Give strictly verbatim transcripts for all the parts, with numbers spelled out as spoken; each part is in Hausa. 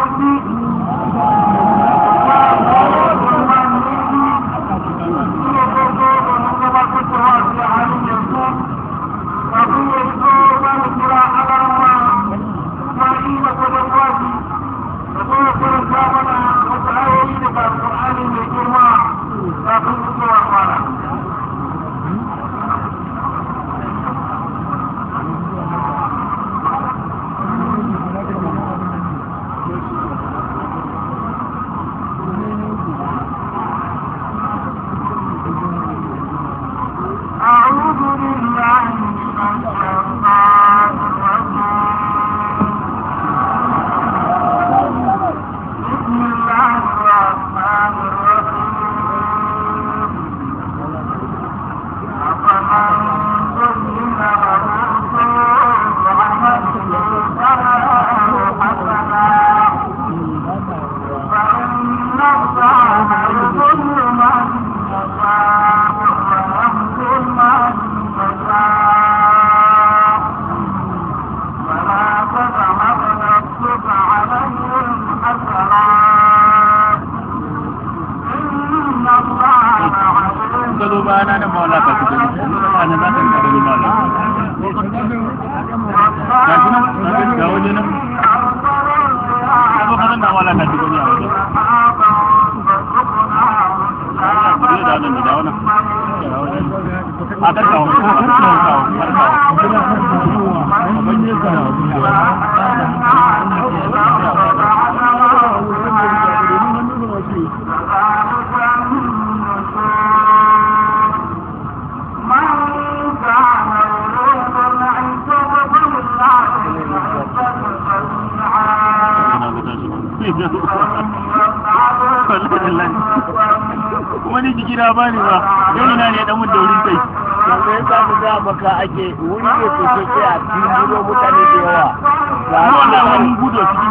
wani jiki na bani ba yau na ne dan mun daurin kai yanzu ya sa mu ga maka ake wuri ne ke ke a cikin gudo mutane da yawa ga wannan wani gudo cikin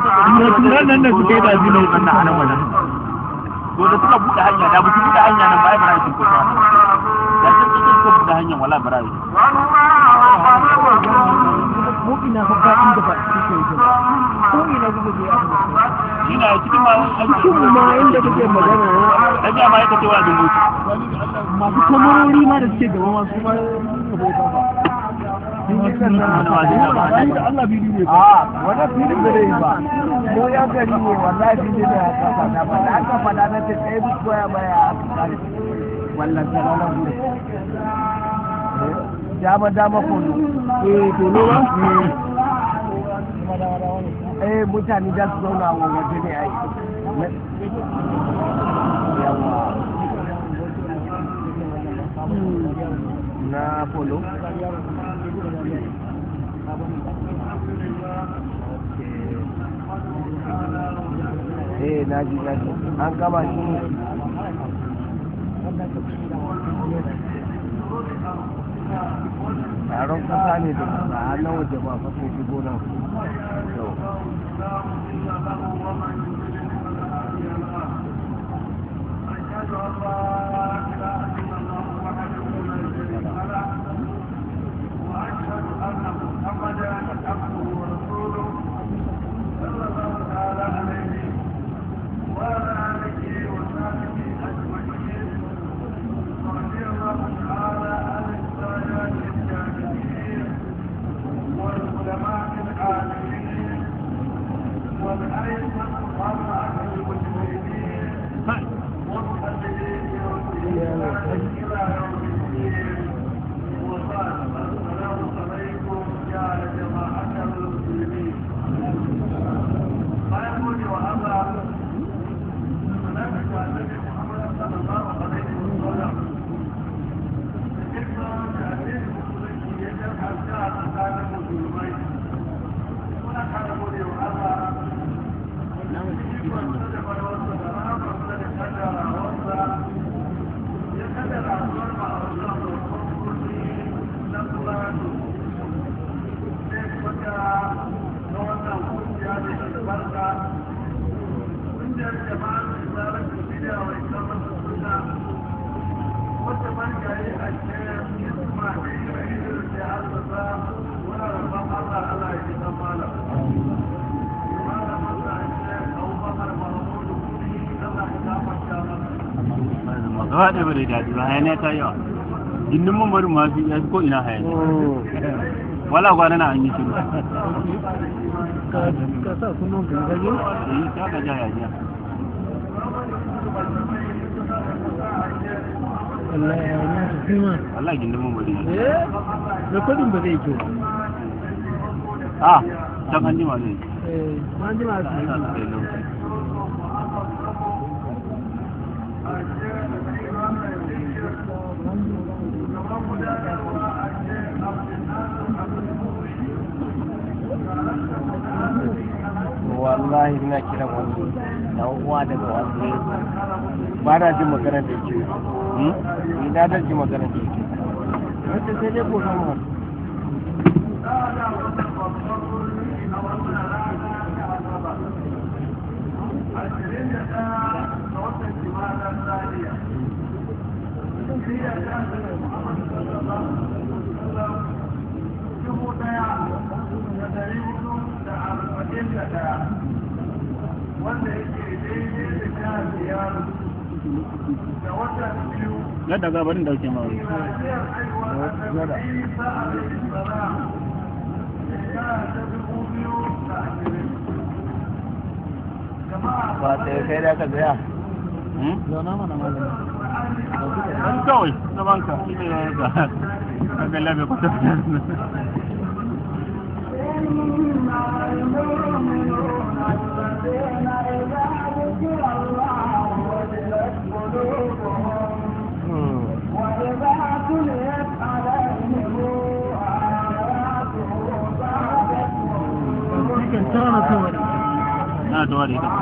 sai nan da suke da zino wannan anan wannan to da suka buɗe hanya da ba su buɗe hanya nan ba ai bara su kusa da sun cikin su buɗe hanya wala bara yi mu ina fa ba inda ba suke yi ko ina gudu ya ina cikin ma cikin ma inda kake magana da ga ma yake cewa dubu masu kamarori ma da suke gaba masu ma Allah biyu ne a wani filin da zai ba ko ya gari ne wallahi filin da ya kafa na ba da aka fada na ta tsaye duk koya baya wallan tsananan gudu dama dama kono eh kono ba eh mutane da su zauna wa waje ne ai yawa na polo eh na ji na ji an gama shi taron kasa ne da kasa a nan waje ba fa sai shigo nan السلام عليكم يا جماعة gaba ɗaya ba da daɗi ba hayaniya ta yawa gindin mambarin ma fi yafi ko ina hayaniya wala gwana na an yi shiru ka sa sunan gangaje yi ta ka ja hayaniya Allah ya yi su kima Allah gindin mambarin eh rekodin ba zai kyau ah can an jima zai eh an jima su yi wallahi ina kira wani dan uwa daga wani ba na jin magana da yake ina da jin magana da yake wata sai dai ko zama yadda gabarin dauke ma wani ba sai kai da ka tsaya zauna mana malami wani kawai na banka shi ne ya ga kaga labe kwata na da wari da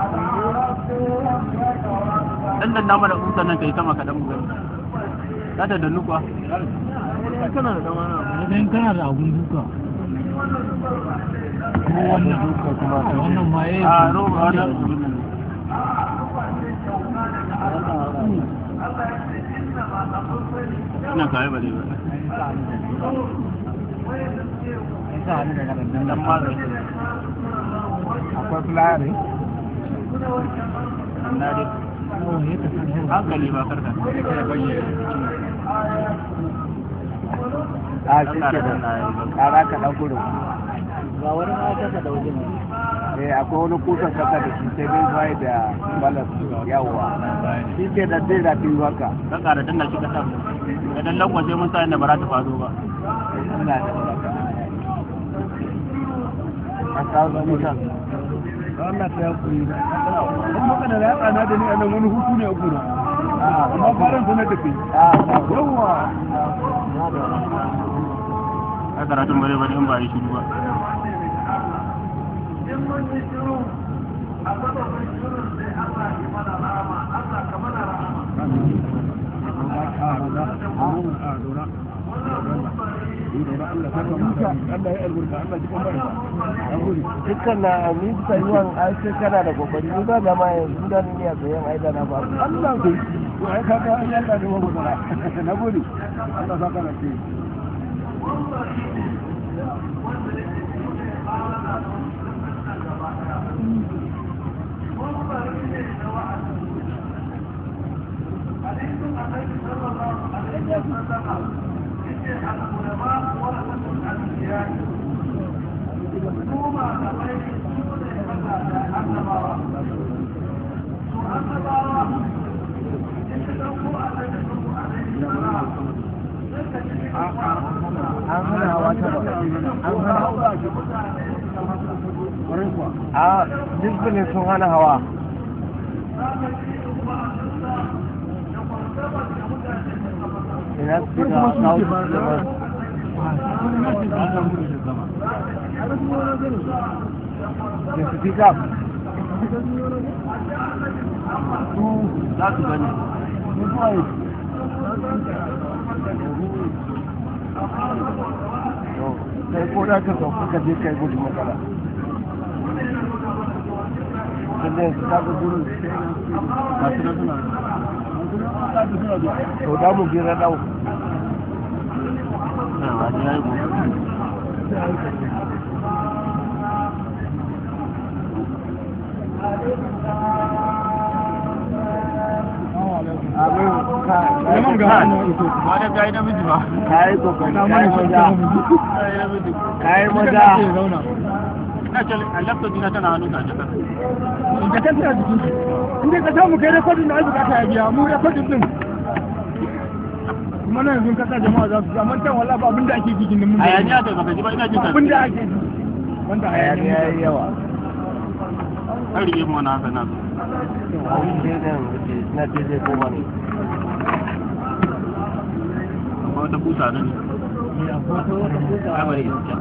dan dan nama da kusa nan kai sama kadan mu za ta da nukwa kana da dama na idan kana da abun duka ko wannan duka kuma wannan ma yayi a roba wannan ina kai ba dai ba dan ma da akwai fulani na dai hankali ba karka a shi ke da kara ka dan gudu ga wani ma ka da wajen eh akwai wani kusan kasa da shi sai dai bai da balas yawa shi ke da zai da biyu haka dan kara dan shi kasa da dan lakwa sai mun sa inda ba za ta faɗo ba ina da a kawo da mutan Allah ta yakuri na kuma kana da tsana da ni a nan wani hutu ne a gura amma faran sanar da kai yawa a karatun bare bare in ba yi shiru ba dukkan na ni sayuwan aiki kana da kokari ni ba zama yanzu da ni a sayan aida na ba Allah ku to ai kaga an yalla da wani gudana na gode Allah saka na ce an hana hawa ta ba an hana a duk sun hana hawa ina su da kawo da su fi gab za su gani sai ko da ka sauka ka je kai gudu matsala sannan yanzu ka ga gudu masu na suna to da mu bira dau na wani ya yi gobe abin ka ga wannan ito ba da gai namiji ba kai kokari na kai mana maza kai maza zauna ina ce laptop dina tana hannu ta jaka da kan ta jikin shi inda ka samu kai rekodin da ai bukata ya biya mu rekodin din kuma nan yanzu kasa jama'a za su amma tan wallahi ba abinda ake jikin mun hayaniya da baka ji ba ina jin ta abinda ake ji wanda hayaniya hayaniya yayi yawa har rige mu na haka na abin da nan na ce zai koma ne ko wata busa nan ai bari in ta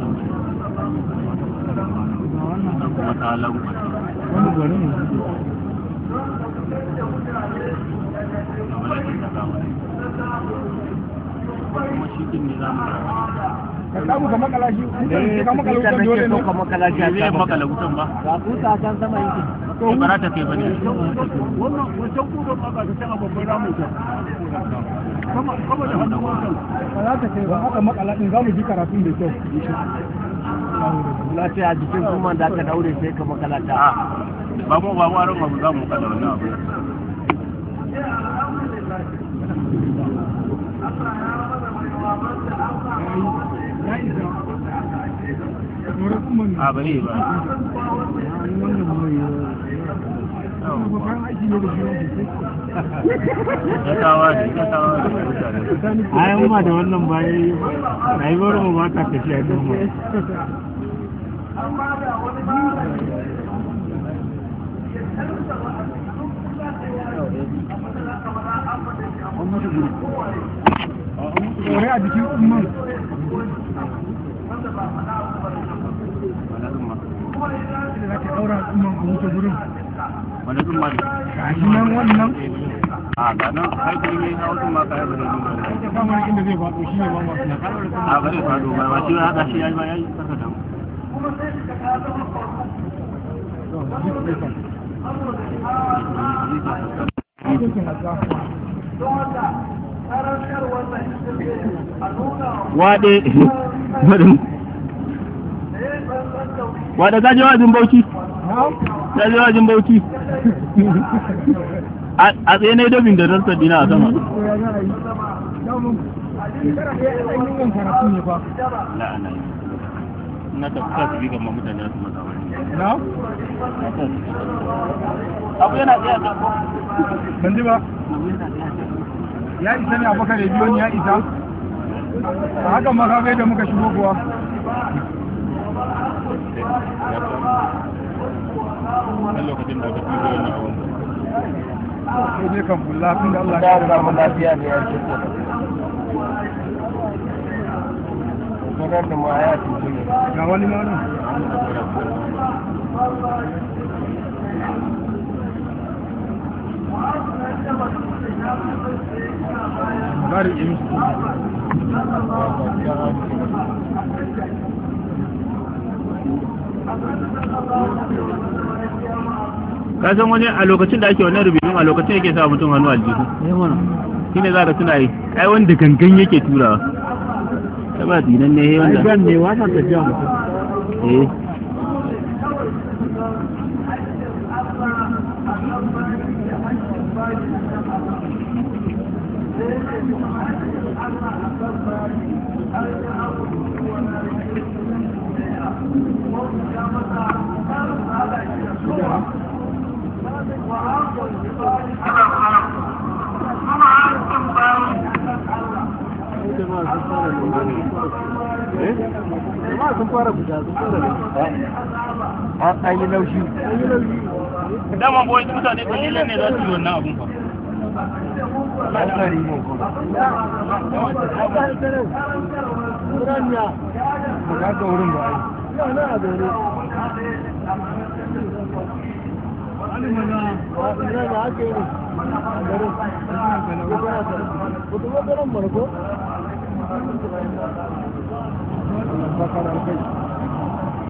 kuma ta lagu wani gwani ne kuma shi din ne za mu ka samu ka makala shi eh ka makala wutan dole ne ka makala shi zai makala wutan ba ga kusa kan sama yake to ba za ta kai bane wannan wancan kuban ba ka ta a babban ramu ta kama kama da hannun wancan ba za ta kai ba haka makala din za mu ji karatun da kyau lafiya jikin kuma da ka daure sai ka makala ta a ba mu ba mu aron ba za mu kada wannan abu ya isa nura kuma ne a bari ba wannan mai babban aiki ne da shi ya tawa ne ya tawa ne mutane ayan ma da wannan bayan rayuwar mu ba ta tafiya don mu Ore a jikin umman da za ka ɗaura umman a wuce gurin wani zumma ne gashi nan wannan a ga nan kai kuma ne na wasu maka ya bari zumma ne ba mana inda zai faɗo shi ne ba masu na kalmar da a bari fado ba ba shi ya haɗa shi ya yi ba ya yi kasa da mu waɗe waɗe gaje wajen bauchi gaje wajen bauchi a tsaye na yi dobin da rantar dina a sama la'ana na tafiya su bi gama mutane su maza wani abu yana tsaye a ban ji ba ya isa ne abokan da biyo ya isa a haka makagai da muka shigo kuwa a lokacin da aka fi zuwa na awon sai dai kan bulla tun da Allah ya samu lafiya ne ya ce sanar da ma ya tuntun ne ga wani ma nan bari in ka san wani a lokacin da ake wannan rubutun a lokacin yake sa mutum hannu aljihu shi ne za ka tuna yi ai wanda gangan yake turawa ta ba dinan ne ya wanda gan ne wata tafiya mutum eh sun fara fita sun fara an yi laushi dama boye mutane kalilan ne za su yi wannan abun fa an tsari ne kuma ba ga wurin ba ai mana ina da ake yi a garin ko kuma garin marko bakar alkai